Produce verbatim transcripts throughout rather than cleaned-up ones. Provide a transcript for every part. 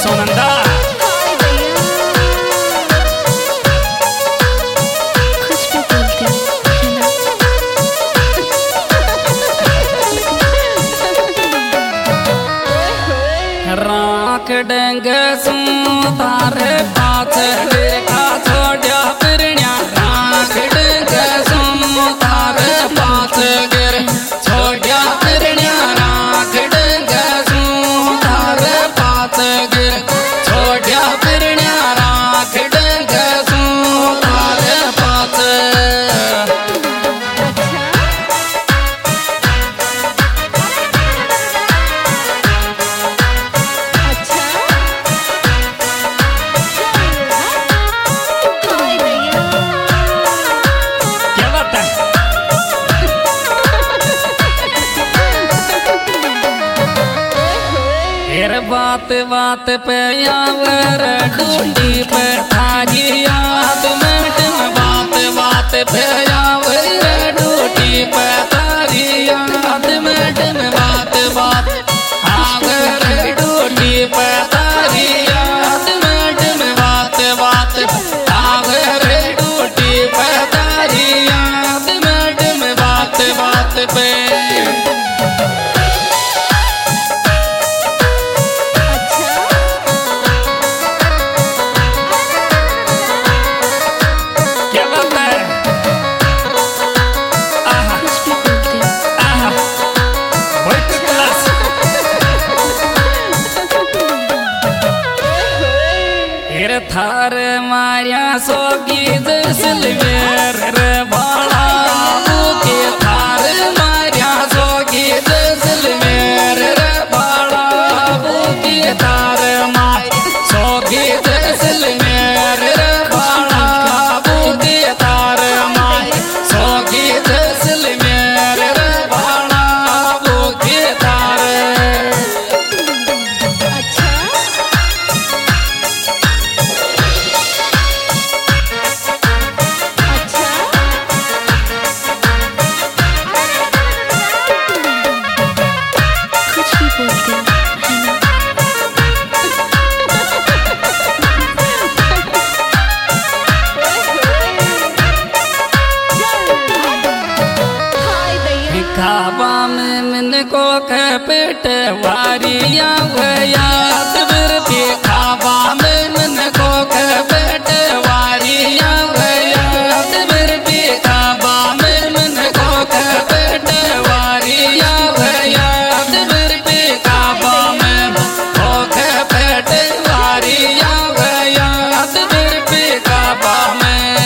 सोनंदा राख डेंग सू तारे पाछ का छोड़िया पिरण्या राख डेंग सू तारे पाछ गिर छोड़िया पिरण्या राख डेंग सू तारे पाछ गिर छोड़िया पिरण्या राख डेंग सू तारे पाछ बात बात पे यावर ढूंढी पे थारी याद मिनट में बात बात पे यावर ढूंढी पे थारी याद मिनट में बात बात आवर ढूंढी पे थारी याद मिनट में बात बात आवर ढूंढी पे थारी याद मिनट में बात बात पे थार मारिया सोगी जसलवेर रे बाला के थार मारिया सोगी जसलवेर रे बाला के थार मार सोगी जसलवेर रे बाला के थार मार सोगी जसलवेर रे बाला के थार खाबा में मन को पेट वारिया याद फिर भी खाबा में मन को पेट वारिया याद फिर भी खाबा में मन को पेट वारिया याद फिर भी खाबा में को पेट वारिया याद फिर भी खाबा में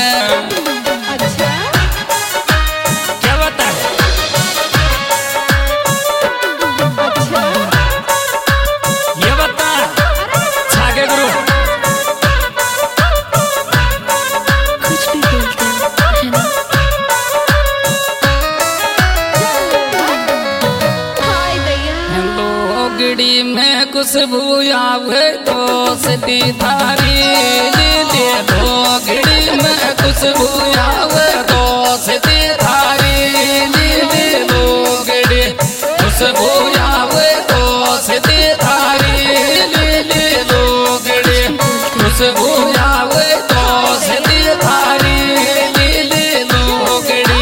लोगड़ी में खुशबू आवे दोस्ती थारी दे लोगड़ी में खुशबू आवे दोस्ती थारी दे लोगड़ी खुशबू आवे दोस्ती थारी दे लोगड़ी खुशबू आवे दोस्ती थारी दे लोगड़ी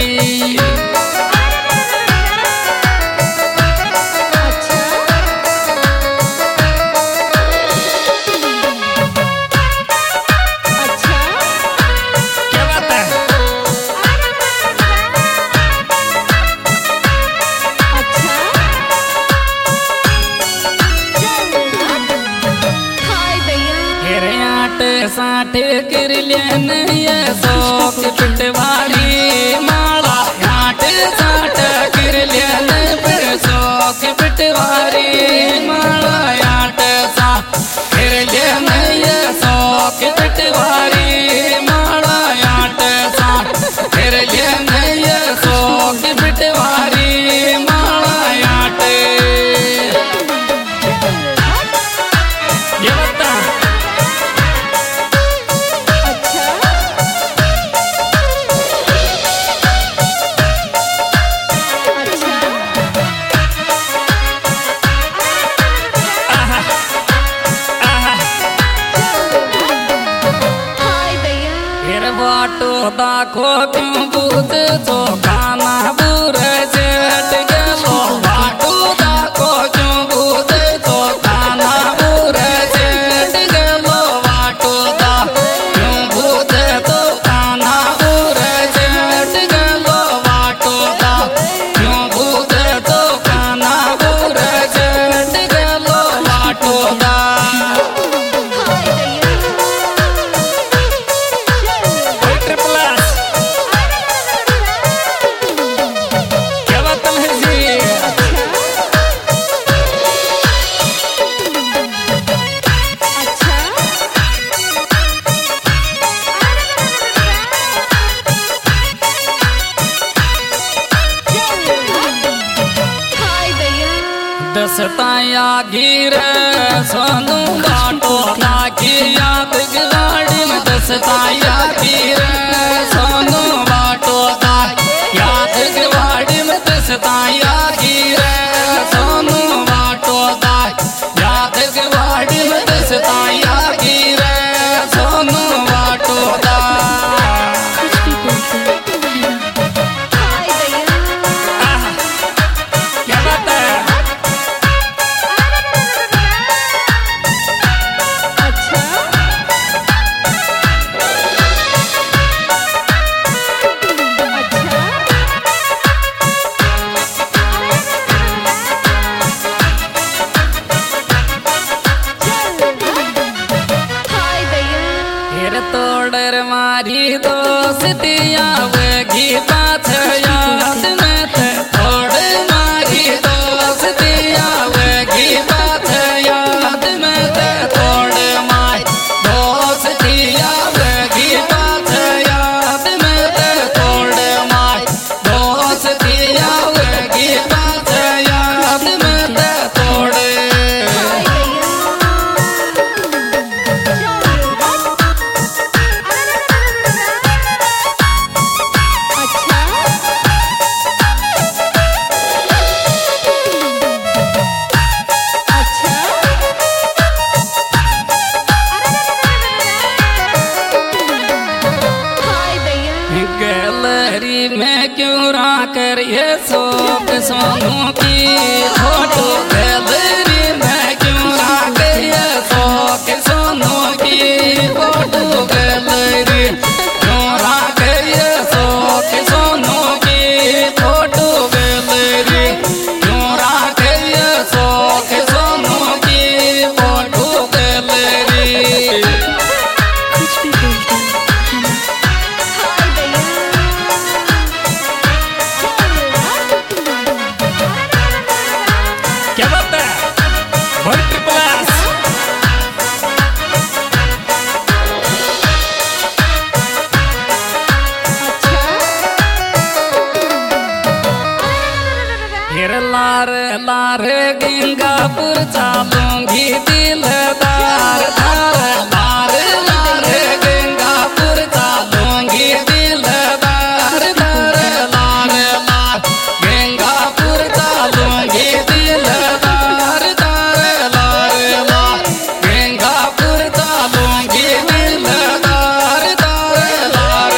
साठ कर लेन ये शौक पिटवारी माला आठ साठ कर लेन फिर शौक पिटवारी माला आठ साठ कर लेन ये शौक पिटवारी माला आठ साठ कर लेन ये शौक पिटवारी माला आठ ये बता दाखो क्यों बूझ तो खाना बुरे सेठ गेलो वाटो दाखो क्यों बूझ तो खाना बुरे सेठ गेलो वाटो दा क्यों बूझ तो खाना बुरे सेठ गेलो वाटो दा क्यों बूझ तो खाना बुरे सेठ गेलो वाटो दा दसताया गिर सोनू बाटो ताकि याद गाड़ी में दसताया गिर सोनू बाटो ताकि याद गाड़ी में दसताया गिर सोनू बाटो ताकि याद गाड़ी में दसताया गिर सोनू बाटो तोड़र मारी दोस्तिया वेगी बात याद में थे तोड़ मारी दोस्तिया वेगी बात याद में थे तोड़ मारी दोस्तिया वेगी बात याद में थे तोड़ मारी दोस्तिया वेगी बात याद में थे तोड़ गैलरी में क्यों राकर ये शोक सोनू की फोटो गैलरी में क्यों राकर ये शोक सोनू की फोटो गैलरी क्यों राकर ये शोक सोनू की फोटो गैलरी क्यों राकर ये शोक सोनू की फोटो गैलरी क्या बात है वन ट्रिपल एस फिर लार लार गंगापुर चालूंगी दिलदार धार लार लार गंगापुर चालूंगी दिलदार धार लार लार गंगापुर चालूंगी दिलदार धार लार लार गंगापुर चालूंगी दिलदार धार लार।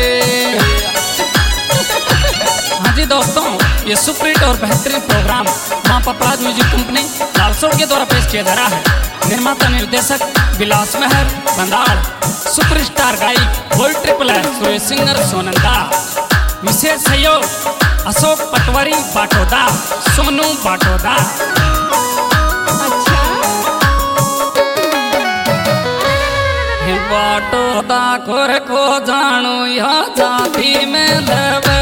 हाँ जी दोस्तों, ये सुपरहिट और बेहतरीन प्रोग्राम मां पपराज म्यूजिक कंपनी लालसोड़ के द्वारा पेश किया जा रहा है। निर्माता निर्देशक विलास मेहर बंदाल, सुपरस्टार गायक gold triple S Suresh singer Sonanda, विशेष सहयोग अशोक पटवारी बाटोदा, सोनू बाटोदा। बाटोदा खोर को जानू या जाति में लवे